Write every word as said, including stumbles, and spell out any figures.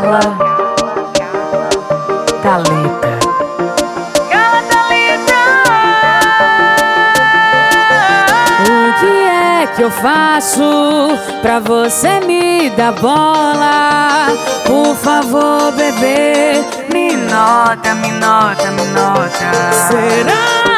Carla Thalita. Carla Thalita. O que é que eu faço pra você me dar bola? Por favor, bebê, Me nota, me nota, me nota. será